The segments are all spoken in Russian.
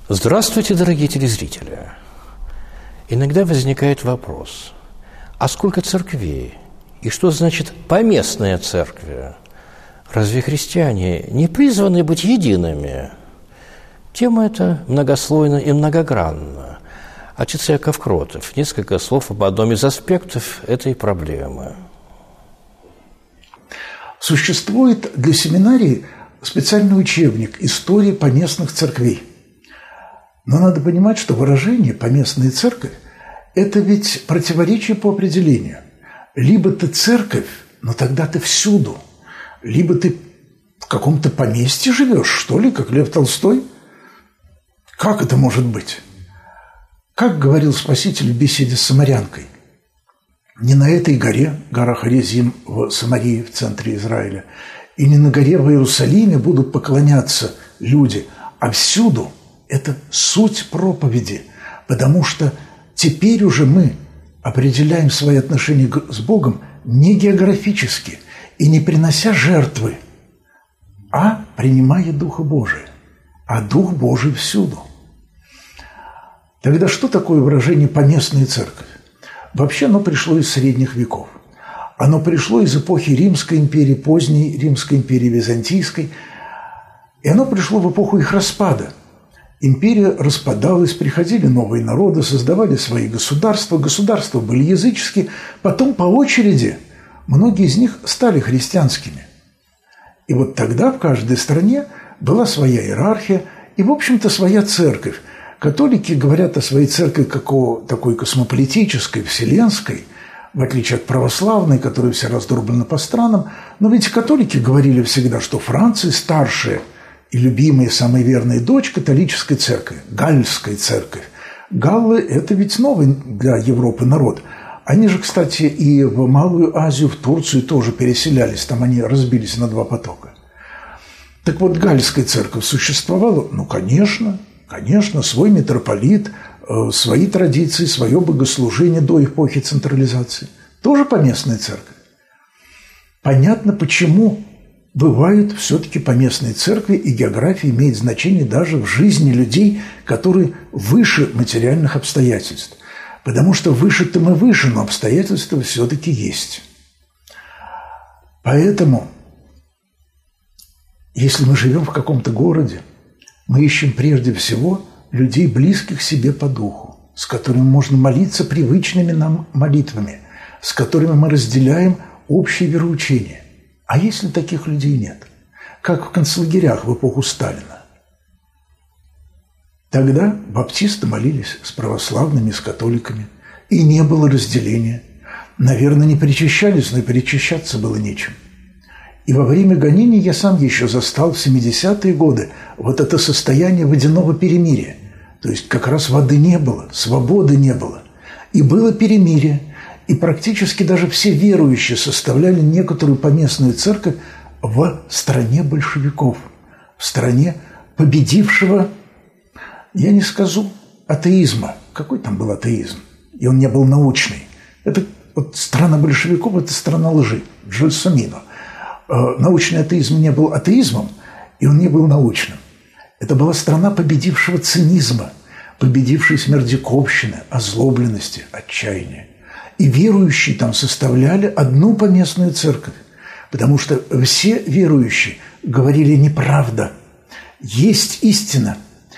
Здравствуйте, дорогие телезрители! Иногда возникает вопрос, а сколько церквей? И что значит поместные церкви? Разве христиане не призваны быть едиными? Тема эта многослойна и многогранна. Отец Яков Кротов. Несколько слов об одном из аспектов этой проблемы. Существует для семинарии специальный учебник «История поместных церквей». Но надо понимать, что выражение «поместная церковь» – это ведь противоречие по определению. Либо ты церковь, но тогда ты всюду. Либо ты в каком-то поместье живешь, что ли, как Лев Толстой. Как это может быть? Как говорил Спаситель в беседе с самарянкой, не на этой горе, гора Хорезим в Самарии, в центре Израиля, и не на горе в Иерусалиме будут поклоняться люди, а всюду. Это суть проповеди, потому что теперь уже мы определяем свои отношения с Богом не географически и не принося жертвы, а принимая Духа Божия. А Дух Божий всюду. Тогда что такое выражение «поместная церковь»? Вообще оно пришло из средних веков. Оно пришло из эпохи Римской империи, поздней Римской империи, Византийской. И оно пришло в эпоху их распада. Империя распадалась, приходили новые народы, создавали свои государства. Государства были языческие. Потом по очереди многие из них стали христианскими. И вот тогда в каждой стране была своя иерархия и, в общем-то, своя церковь. Католики говорят о своей церкви как о такой космополитической, вселенской, в отличие от православной, которая вся раздроблена по странам. Но ведь католики говорили всегда, что Франция старшая и любимая, самая верная дочь католической церкви, Галльской церковь. Галлы – это ведь новый для Европы народ. Они же, кстати, и в Малую Азию, в Турцию тоже переселялись. Там они разбились на два потока. Так вот, Галльская церковь существовала? Ну, конечно, свой митрополит, свои традиции, свое богослужение до эпохи централизации. Тоже поместная церковь. Понятно, почему бывают все-таки поместные церкви, и география имеет значение даже в жизни людей, которые выше материальных обстоятельств. Потому что выше-то мы выше, но обстоятельства все-таки есть. Поэтому, если мы живем в каком-то городе, мы ищем прежде всего людей, близких себе по духу, с которыми можно молиться привычными нам молитвами, с которыми мы разделяем общее вероучение. А если таких людей нет, как в концлагерях в эпоху Сталина, тогда баптисты молились с православными, с католиками, и не было разделения. Наверное, не причащались, но и причащаться было нечем. И во время гонений я сам еще застал в 70-е годы вот это состояние водяного перемирия. То есть как раз воды не было, свободы не было. И было перемирие. И практически даже все верующие составляли некоторую поместную церковь в стране большевиков, в стране победившего, я не скажу, атеизма. Какой там был атеизм? И он не был научный. Это вот страна большевиков – это страна лжи, Джульсомино. Научный атеизм не был атеизмом, и он не был научным. Это была страна победившего цинизма, победившей смердяковщины, озлобленности, отчаяния. И верующие там составляли одну поместную церковь, потому что все верующие говорили неправда. Есть истина,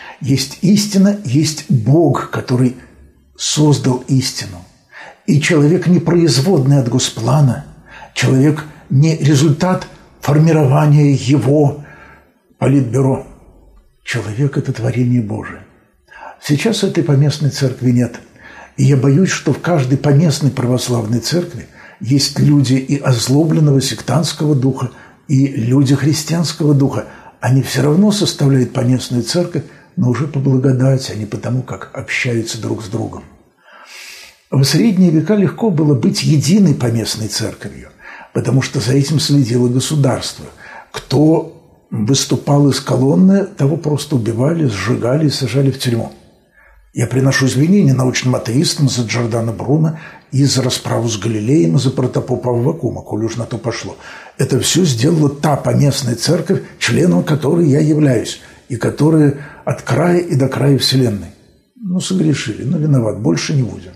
есть Бог, который создал истину. И человек не производный от Госплана, человек не результат формирования его политбюро. Человек – это творение Божие. Сейчас этой поместной церкви нет. И я боюсь, что в каждой поместной православной церкви есть люди и озлобленного сектантского духа, и люди христианского духа. Они все равно составляют поместную церковь, но уже по благодати, а не потому, как общаются друг с другом. В средние века легко было быть единой поместной церковью, потому что за этим следило государство. Кто выступал из колонны, того просто убивали, сжигали и сажали в тюрьму. Я приношу извинения научным атеистам за Джордано Бруно и за расправу с Галилеем, и за протопопа Аввакума, коль уж на то пошло. Это все сделала та поместная церковь, членом которой я являюсь. и которые от края и до края Вселенной. Ну, согрешили, но виноват, больше не будем.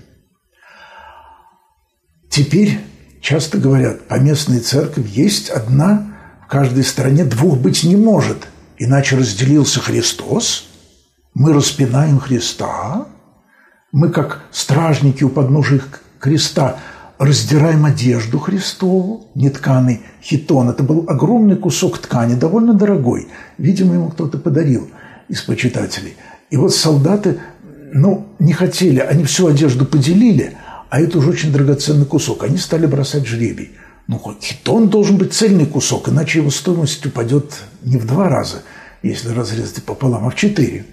Теперь часто говорят, поместная церковь есть одна, в каждой стране двух быть не может, иначе разделился Христос, мы распинаем Христа, мы, как стражники у подножия креста, раздираем одежду Христову, нетканый хитон. Это был огромный кусок ткани, довольно дорогой. Видимо, ему кто-то подарил из почитателей. И вот солдаты, не хотели, они всю одежду поделили, а это уже очень драгоценный кусок. Они стали бросать жребий. Хитон должен быть цельный кусок, иначе его стоимость упадет не в 2 раза, если разрезать пополам, а в 4.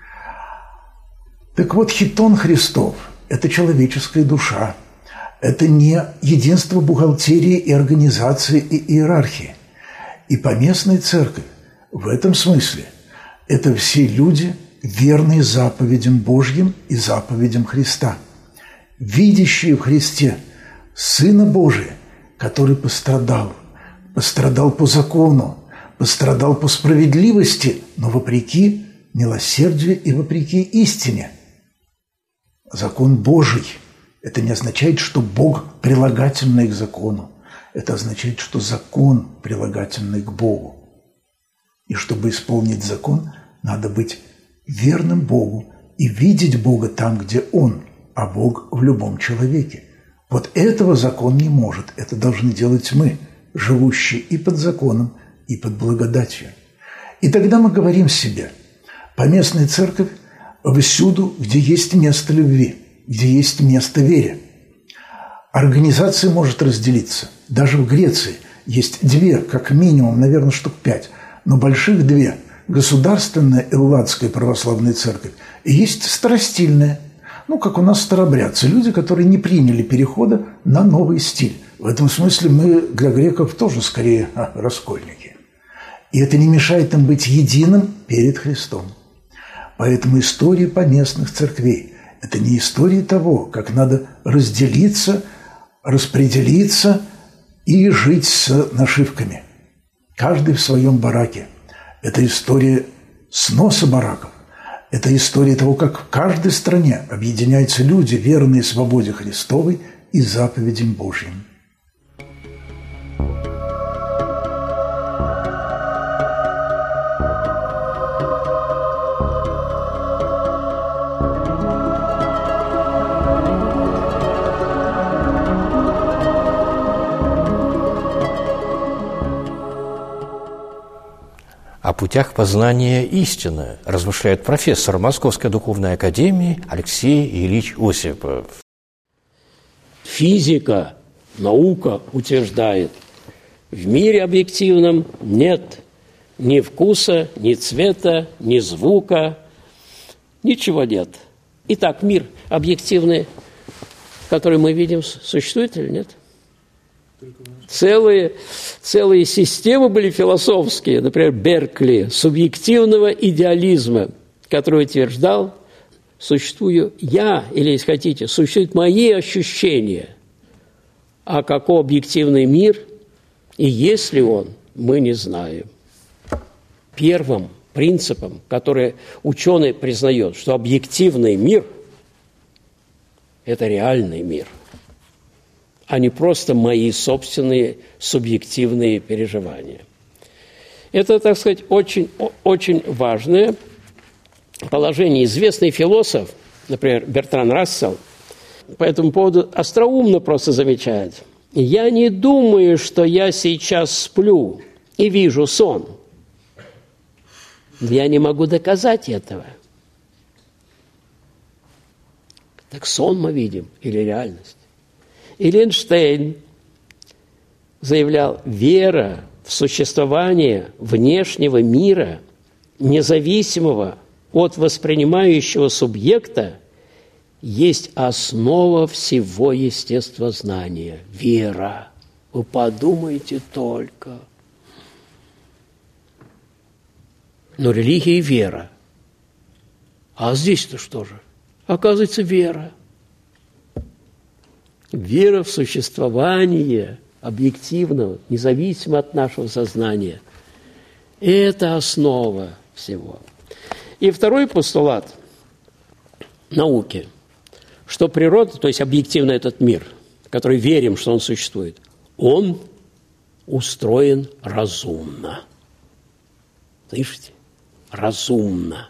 Так вот, хитон Христов – это человеческая душа. Это не единство бухгалтерии и организации и иерархии. И поместная церковь в этом смысле – это все люди, верные заповедям Божьим и заповедям Христа, видящие в Христе Сына Божия, который пострадал по закону, пострадал по справедливости, но вопреки милосердию и вопреки истине. Закон Божий – это не означает, что Бог прилагательный к закону. Это означает, что закон прилагательный к Богу. И чтобы исполнить закон, надо быть верным Богу и видеть Бога там, где Он, а Бог в любом человеке. Вот этого закон не может. Это должны делать мы, живущие и под законом, и под благодатью. И тогда мы говорим себе, поместная церковь всюду, где есть место любви, где есть место вере. Организация может разделиться. Даже в Греции есть 2, как минимум, наверное, штук 5, но больших 2. Государственная Элладская православная церковь и есть старостильная. Как у нас старобрядцы, люди, которые не приняли перехода на новый стиль. В этом смысле мы для греков тоже скорее раскольники. И это не мешает им быть единым перед Христом. Поэтому история поместных церквей – это не история того, как надо разделиться, распределиться и жить с нашивками. Каждый в своем бараке. Это история сноса бараков. Это история того, как в каждой стране объединяются люди, верные свободе Христовой и заповедям Божьим. О путях познания истины размышляет профессор Московской духовной академии Алексей Ильич Осипов. Физика, наука утверждает, в мире объективном нет ни вкуса, ни цвета, ни звука, ничего нет. Итак, мир объективный, который мы видим, существует или нет? Целые системы были философские, например, Беркли, субъективного идеализма, который утверждал, существую я, или, если хотите, существуют мои ощущения, а какой объективный мир, и есть ли он, мы не знаем. Первым принципом, который ученый признает, что объективный мир – это реальный мир, а не просто мои собственные субъективные переживания. Это, так сказать, очень, очень важное положение. Известный философ, например, Бертран Рассел, по этому поводу остроумно просто замечает: «Я не думаю, что я сейчас сплю и вижу сон. Я не могу доказать этого». Так сон мы видим или реальность? И Эйнштейн заявлял: вера в существование внешнего мира, независимого от воспринимающего субъекта, есть основа всего естествознания. Вера. Вы подумайте только. Но религия и вера. А здесь-то что же? Оказывается, вера. Вера в существование объективного, независимо от нашего сознания. Это основа всего. И второй постулат науки, что природа, то есть объективно этот мир, в который верим, что он существует, он устроен разумно. Слышите? Разумно.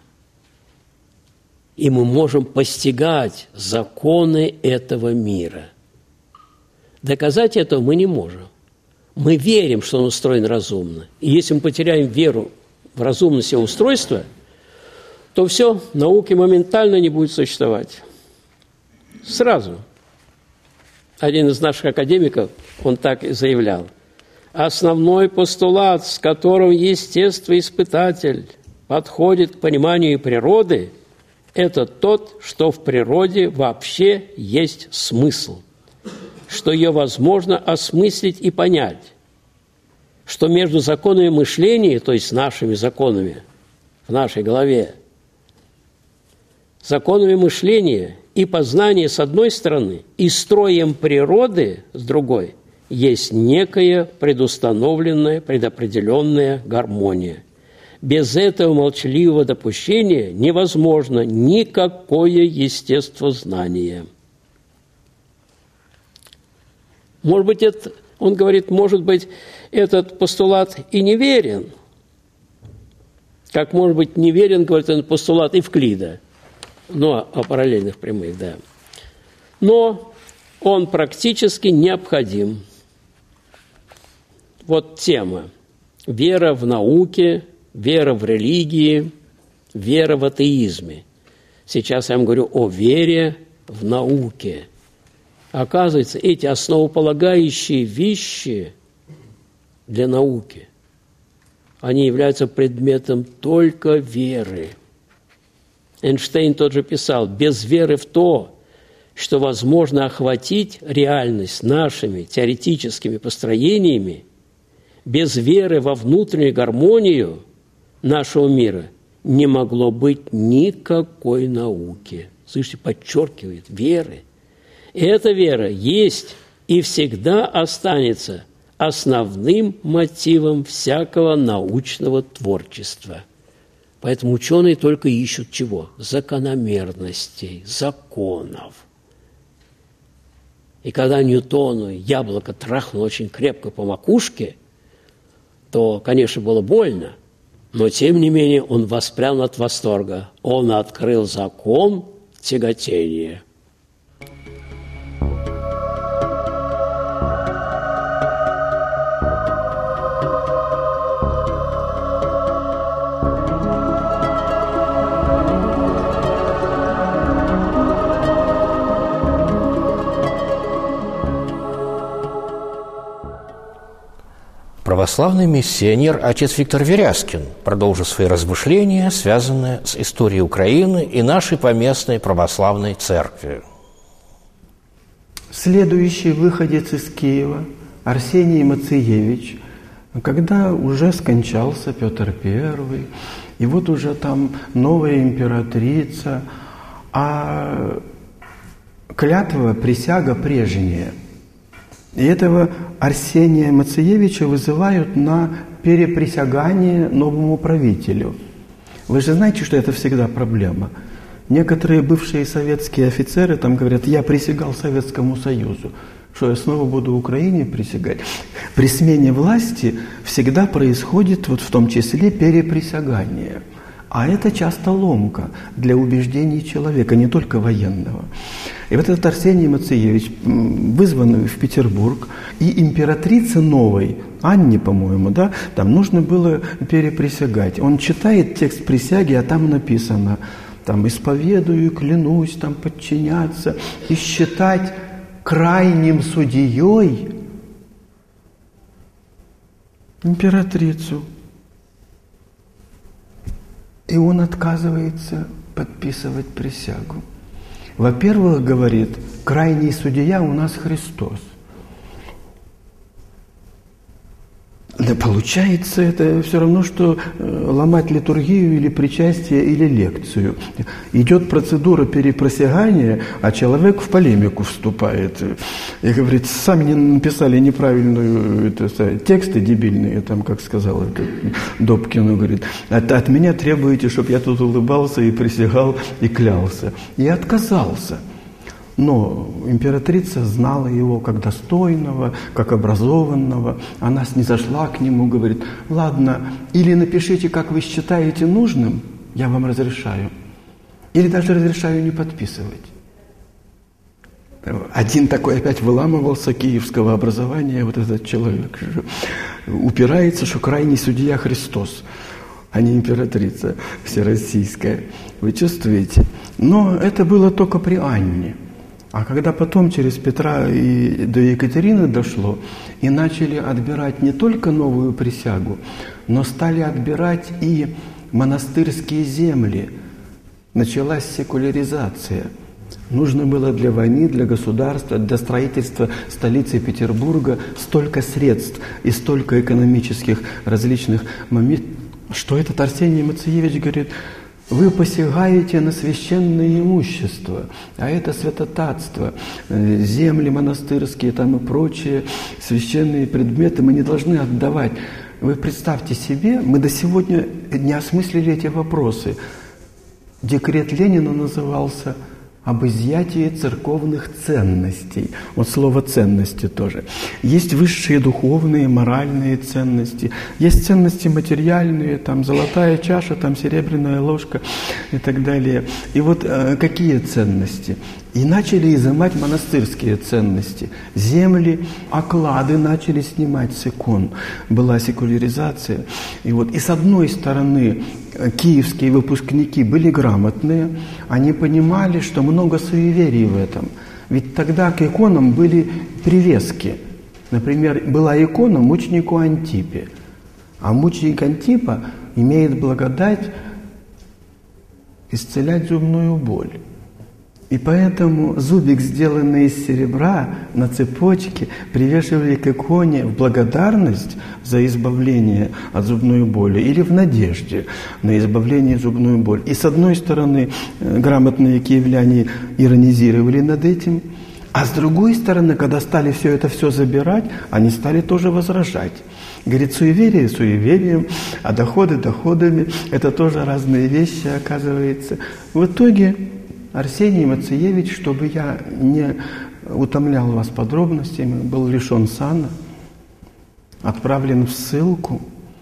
И мы можем постигать законы этого мира. Доказать этого мы не можем. Мы верим, что он устроен разумно. И если мы потеряем веру в разумность его устройства, то все, науки моментально не будет существовать. Сразу. Один из наших академиков, он так и заявлял. Основной постулат, с которым естествоиспытатель подходит к пониманию природы, это тот, что в природе вообще есть смысл, что ее возможно осмыслить и понять, что между законами мышления, то есть нашими законами в нашей голове, законами мышления и познания с одной стороны и строем природы с другой есть некая предустановленная, предопределенная гармония. Без этого молчаливого допущения невозможно никакое естествознание. Может быть, он говорит, может быть, этот постулат и неверен, как, может быть, неверен, говорит, этот постулат Евклида, но о параллельных прямых, да. Но он практически необходим. Вот тема. Вера в науке, вера в религии, вера в атеизме. Сейчас я вам говорю о вере в науке. Оказывается, эти основополагающие вещи для науки, они являются предметом только веры. Эйнштейн тот же писал, без веры в то, что возможно охватить реальность нашими теоретическими построениями, без веры во внутреннюю гармонию нашего мира не могло быть никакой науки. Слышите, подчеркивает, веры. И эта вера есть и всегда останется основным мотивом всякого научного творчества. Поэтому ученые только ищут чего? Закономерностей, законов. И когда Ньютону яблоко трахнуло очень крепко по макушке, то, конечно, было больно, но, тем не менее, он воспрял от восторга. Он открыл закон тяготения. Православный миссионер отец Виктор Веряскин продолжил свои размышления, связанные с историей Украины и нашей поместной православной церкви. Следующий выходец из Киева, Арсений Мациевич, когда уже скончался Петр I, и вот уже там новая императрица, а клятва, присяга прежняя. И этого Арсения Мациевича вызывают на переприсягание новому правителю. Вы же знаете, что это всегда проблема. Некоторые бывшие советские офицеры там говорят, я присягал Советскому Союзу. Что, я снова буду Украине присягать? При смене власти всегда происходит, вот в том числе, переприсягание. А это часто ломка для убеждений человека, не только военного. И вот этот Арсений Мациевич вызван в Петербург, и императрице новой, Анне, по-моему, да, там нужно было переприсягать. Он читает текст присяги, а там написано, там, исповедую, клянусь, там, подчиняться и считать крайним судьей императрицу. И он отказывается подписывать присягу. Во-первых, говорит, крайний судья у нас Христос. Да, получается, это все равно, что ломать литургию или причастие, или лекцию. Идет процедура перепросягания, а человек в полемику вступает. И говорит, сами написали неправильную тексты дебильные, там, как сказал Добкину, говорит, от меня требуете, чтобы я тут улыбался и присягал и клялся. И отказался. Но императрица знала его как достойного, как образованного. Она снизошла к нему, говорит, ладно, или напишите, как вы считаете нужным, я вам разрешаю. Или даже разрешаю не подписывать. Один такой опять выламывался киевского образования, вот этот человек. Упирается, что крайний судья Христос, а не императрица всероссийская. Вы чувствуете? Но это было только при Анне. А когда потом через Петра и до Екатерины дошло, и начали отбирать не только новую присягу, но стали отбирать и монастырские земли, началась секуляризация. Нужно было для войны, для государства, для строительства столицы Петербурга столько средств и столько экономических различных моментов, что этот Арсений Мациевич говорит, вы посягаете на священное имущество, а это святотатство, земли монастырские там и прочие священные предметы мы не должны отдавать. Вы представьте себе, мы до сегодня не осмыслили эти вопросы. Декрет Ленина назывался об изъятии церковных ценностей. Вот слово «ценности» тоже. Есть высшие духовные, моральные ценности, есть ценности материальные, там золотая чаша, там серебряная ложка и так далее. И вот какие ценности? И начали изымать монастырские ценности. Земли, оклады начали снимать с икон. Была секуляризация. И с одной стороны, киевские выпускники были грамотные, они понимали, что много суеверий в этом. Ведь тогда к иконам были привески. Например, была икона мученику Антипе. А мученик Антипа имеет благодать исцелять зубную боль. И поэтому зубик, сделанный из серебра, на цепочке привешивали к иконе в благодарность за избавление от зубной боли или в надежде на избавление от зубной боли. И с одной стороны, грамотные киевляне иронизировали над этим, а с другой стороны, когда стали все это забирать, они стали тоже возражать. Говорит, суеверие суеверием, а доходы доходами. Это тоже разные вещи, оказывается. В итоге Арсений Мациевич, чтобы я не утомлял вас подробностями, был лишен сана, отправлен в ссылку.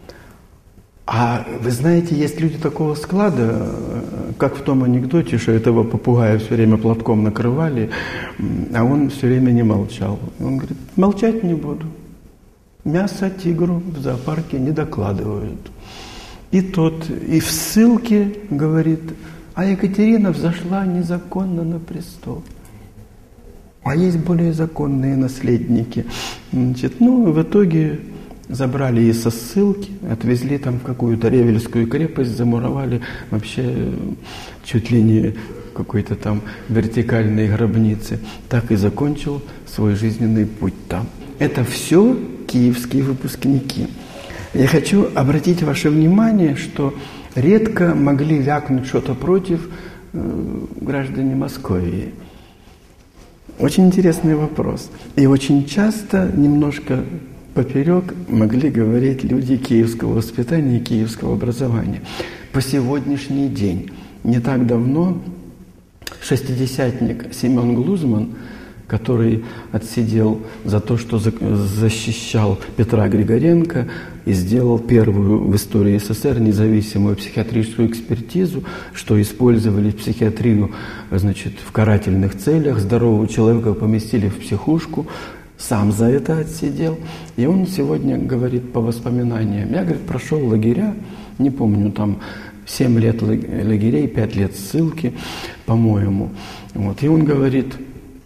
А вы знаете, есть люди такого склада, как в том анекдоте, что этого попугая все время платком накрывали, а он все время не молчал. Он говорит, молчать не буду. Мясо тигру в зоопарке не докладывают. И в ссылке говорит, а Екатерина взошла незаконно на престол. А есть более законные наследники. В итоге забрали и со ссылки, отвезли там в какую-то Ревельскую крепость, замуровали вообще чуть ли не какой-то там вертикальной гробнице. Так и закончил свой жизненный путь там. Это все киевские выпускники. Я хочу обратить ваше внимание, что редко могли вякнуть что-то против граждане Московии. Очень интересный вопрос. И очень часто, немножко поперек, могли говорить люди киевского воспитания и киевского образования. По сегодняшний день, не так давно, шестидесятник Семен Глузман, который отсидел за то, что защищал Петра Григоренко и сделал первую в истории СССР независимую психиатрическую экспертизу, что использовали психиатрию, в карательных целях, здорового человека поместили в психушку, сам за это отсидел. И он сегодня говорит по воспоминаниям, я, говорит, прошел лагеря, не помню, там 7 лет лагерей, 5 лет ссылки, по-моему. И он говорит,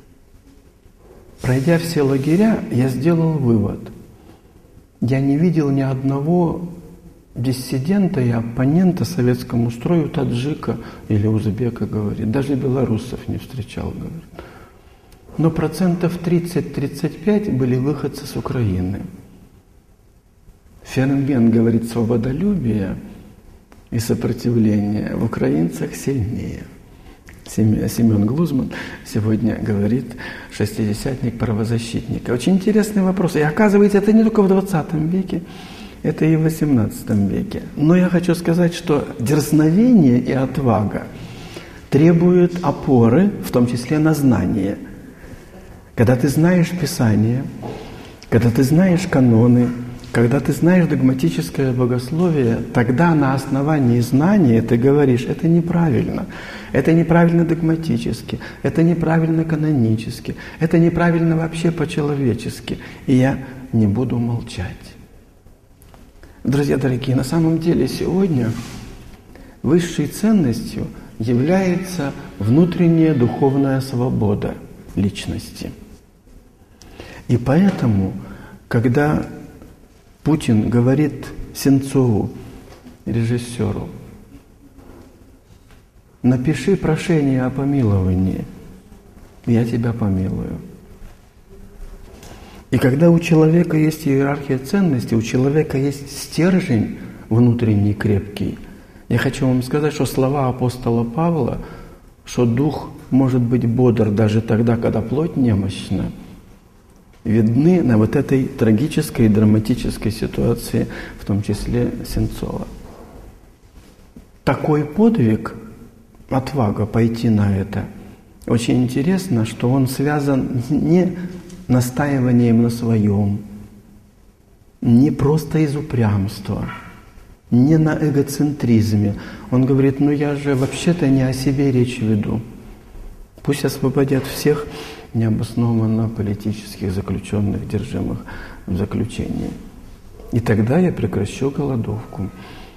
пройдя все лагеря, я сделал вывод. Я не видел ни одного диссидента и оппонента советскому строю, таджика или узбека, говорит. Даже белорусов не встречал, говорит. Но 30-35% были выходцы с Украины. феномен, говорит, свободолюбия и сопротивления в украинцах сильнее. Семен Глузман сегодня говорит, шестидесятник-правозащитник. Очень интересный вопрос. И оказывается, это не только в 20 веке, это и в 18 веке. Но я хочу сказать, что дерзновение и отвага требуют опоры, в том числе на знание. Когда ты знаешь Писание, когда ты знаешь каноны, когда ты знаешь догматическое богословие, тогда на основании знания ты говоришь, это неправильно догматически, это неправильно канонически, это неправильно вообще по-человечески, и я не буду молчать. Друзья дорогие, на самом деле сегодня высшей ценностью является внутренняя духовная свобода личности. И поэтому, когда Путин говорит Сенцову, режиссеру, напиши прошение о помиловании, я тебя помилую. И когда у человека есть иерархия ценностей, у человека есть стержень внутренний крепкий, я хочу вам сказать, что слова апостола Павла, что дух может быть бодр даже тогда, когда плоть немощна, видны на вот этой трагической и драматической ситуации, в том числе Сенцова. Такой подвиг, отвага пойти на это, очень интересно, что он связан не настаиванием на своем, не просто из упрямства, не на эгоцентризме. Он говорит, я же вообще-то не о себе речь веду. Пусть освободят всех необоснованно политических заключенных, держимых в заключении. И тогда я прекращу голодовку.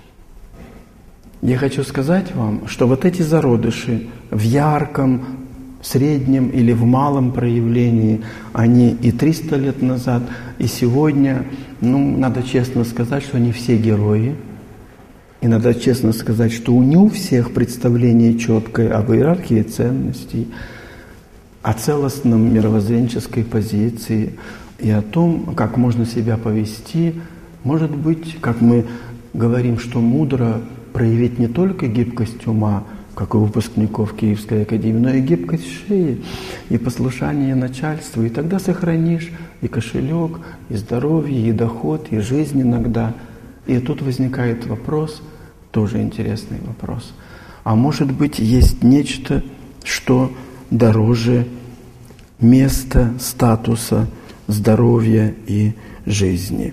Я хочу сказать вам, что вот эти зародыши в ярком, среднем или в малом проявлении, они и 300 лет назад, и сегодня, надо честно сказать, что они все герои. И надо честно сказать, что не у всех представление четкое об иерархии ценностей, о целостном мировоззренческой позиции и о том, как можно себя повести. Может быть, как мы говорим, что мудро проявить не только гибкость ума, как у выпускников Киевской академии, но и гибкость шеи, и послушание начальству. И тогда сохранишь и кошелек, и здоровье, и доход, и жизнь иногда. И тут возникает вопрос, тоже интересный вопрос. А может быть, есть нечто, что дороже места, статуса, здоровья и жизни?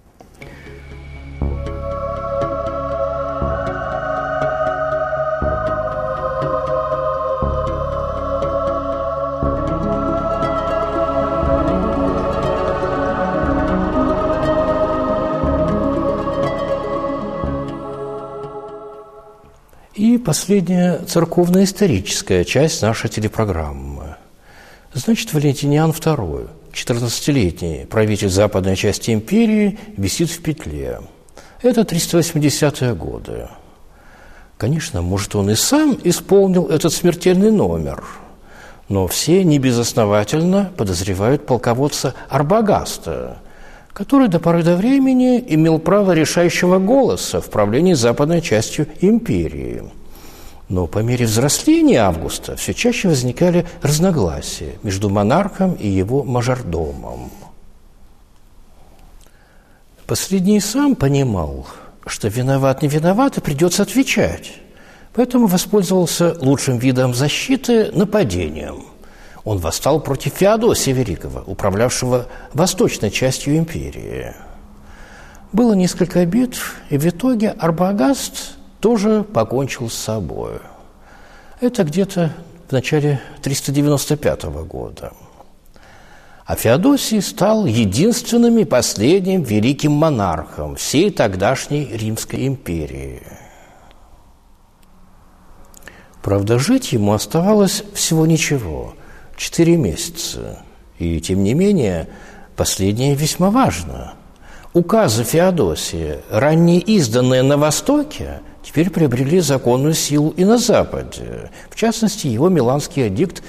И последняя церковно-историческая часть нашей телепрограммы. Значит, Валентиниан II, 14-летний правитель западной части империи, висит в петле. Это 380-е годы. Конечно, может, он и сам исполнил этот смертельный номер, но все небезосновательно подозревают полководца Арбагаста, который до поры до времени имел право решающего голоса в правлении западной частью империи. Но по мере взросления Августа все чаще возникали разногласия между монархом и его мажордомом. Последний сам понимал, что виноват не виноват и придется отвечать, поэтому воспользовался лучшим видом защиты – нападением. Он восстал против Феодосия Великого, управлявшего восточной частью империи. Было несколько битв, и в итоге Арбагаст тоже покончил с собой. Это где-то в начале 395 года. А Феодосий стал единственным и последним великим монархом всей тогдашней Римской империи. Правда, жить ему оставалось всего ничего – 4 месяца. И, тем не менее, последнее весьма важно. Указы Феодосия, ранее изданные на Востоке, теперь приобрели законную силу и на Западе, в частности, его Миланский эдикт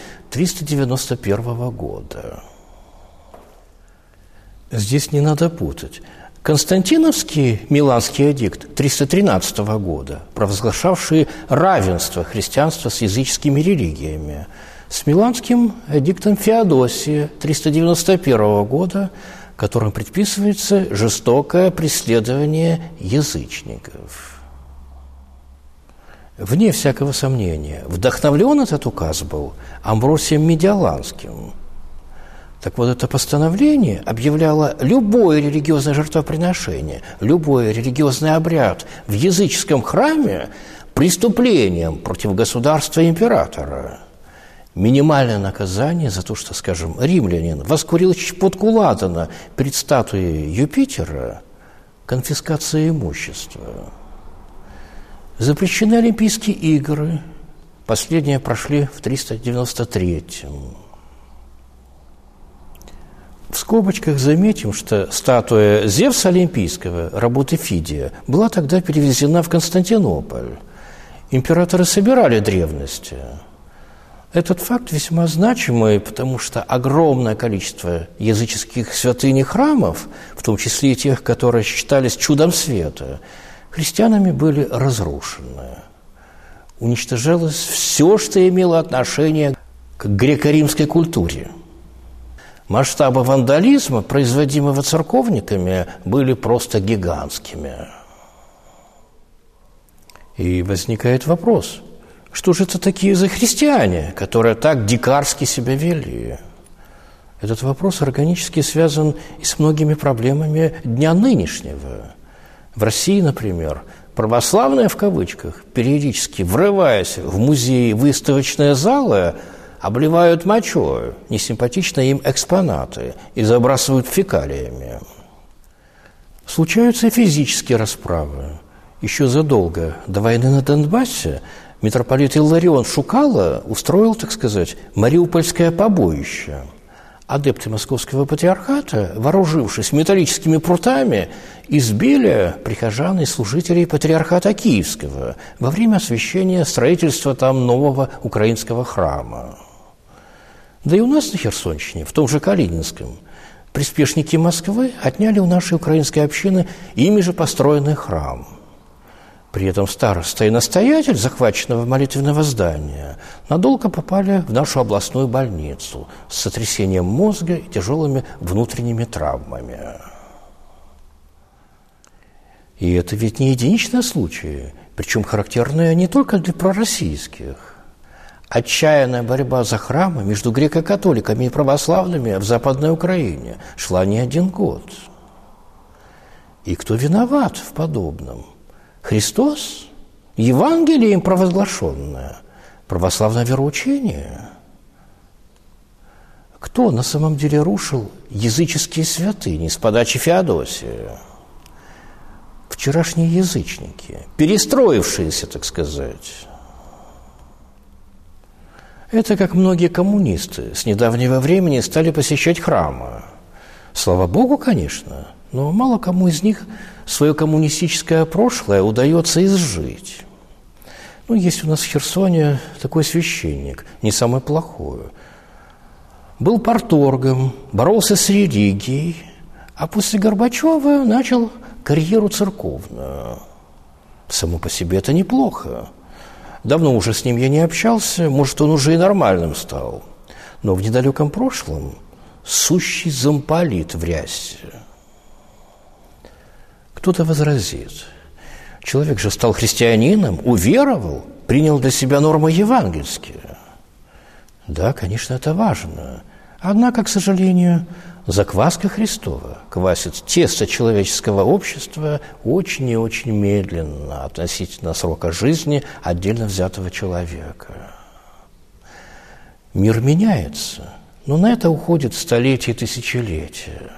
391 года. Здесь не надо путать. Константиновский Миланский эдикт 313 года, провозглашавший равенство христианства с языческими религиями, с Миланским эдиктом Феодосия 391 года, которым предписывается жестокое преследование язычников. Вне всякого сомнения, вдохновлен этот указ был Амвросием Медиаланским. Так вот, это постановление объявляло любое религиозное жертвоприношение, любой религиозный обряд в языческом храме преступлением против государства императора. Минимальное наказание за то, что, скажем, римлянин воскурил щепотку ладана перед статуей Юпитера – конфискация имущества. Запрещены Олимпийские игры. Последние прошли в 393-м. В скобочках заметим, что статуя Зевса Олимпийского, работы Фидия, была тогда перевезена в Константинополь. Императоры собирали древности. Этот факт весьма значимый, потому что огромное количество языческих святынь и храмов, в том числе и тех, которые считались чудом света, христианами были разрушены. Уничтожалось все, что имело отношение к греко-римской культуре. Масштабы вандализма, производимого церковниками, были просто гигантскими. И возникает вопрос, что же это такие за христиане, которые так дикарски себя вели? Этот вопрос органически связан и с многими проблемами дня нынешнего. В России, например, православные, в кавычках, периодически, врываясь в музеи, выставочные залы, обливают мочой несимпатичные им экспонаты и забрасывают фекалиями. Случаются и физические расправы. Еще задолго до войны на Донбассе митрополит Илларион Шукало устроил, так сказать, мариупольское побоище. Адепты Московского патриархата, вооружившись металлическими прутами, избили прихожан и служителей патриархата Киевского во время освящения строительства там нового украинского храма. Да и у нас на Херсонщине, в том же Калининском, приспешники Москвы отняли у нашей украинской общины ими же построенный храм. При этом староста и настоятель захваченного молитвенного здания надолго попали в нашу областную больницу с сотрясением мозга и тяжелыми внутренними травмами. И это ведь не единичные случаи, причем характерные не только для пророссийских. Отчаянная борьба за храмы между греко-католиками и православными в Западной Украине шла не один год. И кто виноват в подобном? Христос? Евангелие им провозглашенное? Православное вероучение? Кто на самом деле рушил языческие святыни с подачи Феодосия? Вчерашние язычники, перестроившиеся, так сказать. Это как многие коммунисты с недавнего времени стали посещать храмы. Слава Богу, конечно, но мало кому из них свое коммунистическое прошлое удается изжить. Ну, есть у нас в Херсоне такой священник, не самый плохой. Был парторгом, боролся с религией, а после Горбачева начал карьеру церковную. Само по себе это неплохо. Давно уже с ним я не общался, может, он уже и нормальным стал. Но в недалеком прошлом сущий замполит в рясе. Кто-то возразит. Человек же стал христианином, уверовал, принял для себя нормы евангельские. Да, конечно, это важно. Однако, к сожалению, закваска Христова квасит тесто человеческого общества очень и очень медленно относительно срока жизни отдельно взятого человека. Мир меняется, но на это уходит столетия и тысячелетия.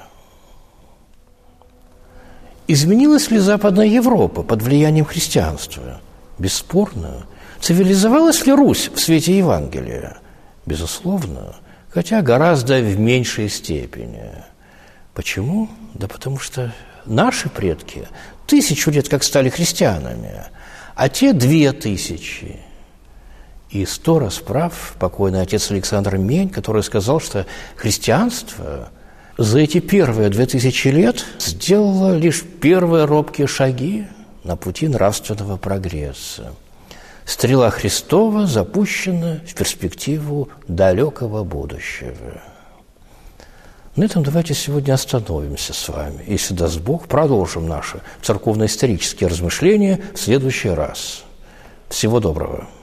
Изменилась ли Западная Европа под влиянием христианства? Бесспорно. Цивилизовалась ли Русь в свете Евангелия? Безусловно. Хотя гораздо в меньшей степени. Почему? Да потому что наши предки 1000 лет как стали христианами, а те 2000. И 100 раз прав покойный отец Александр Мень, который сказал, что христианство за эти первые 2000 лет сделала лишь первые робкие шаги на пути нравственного прогресса. Стрела Христова запущена в перспективу далекого будущего. На этом давайте сегодня остановимся с вами. Если даст Бог, продолжим наши церковно-исторические размышления в следующий раз. Всего доброго.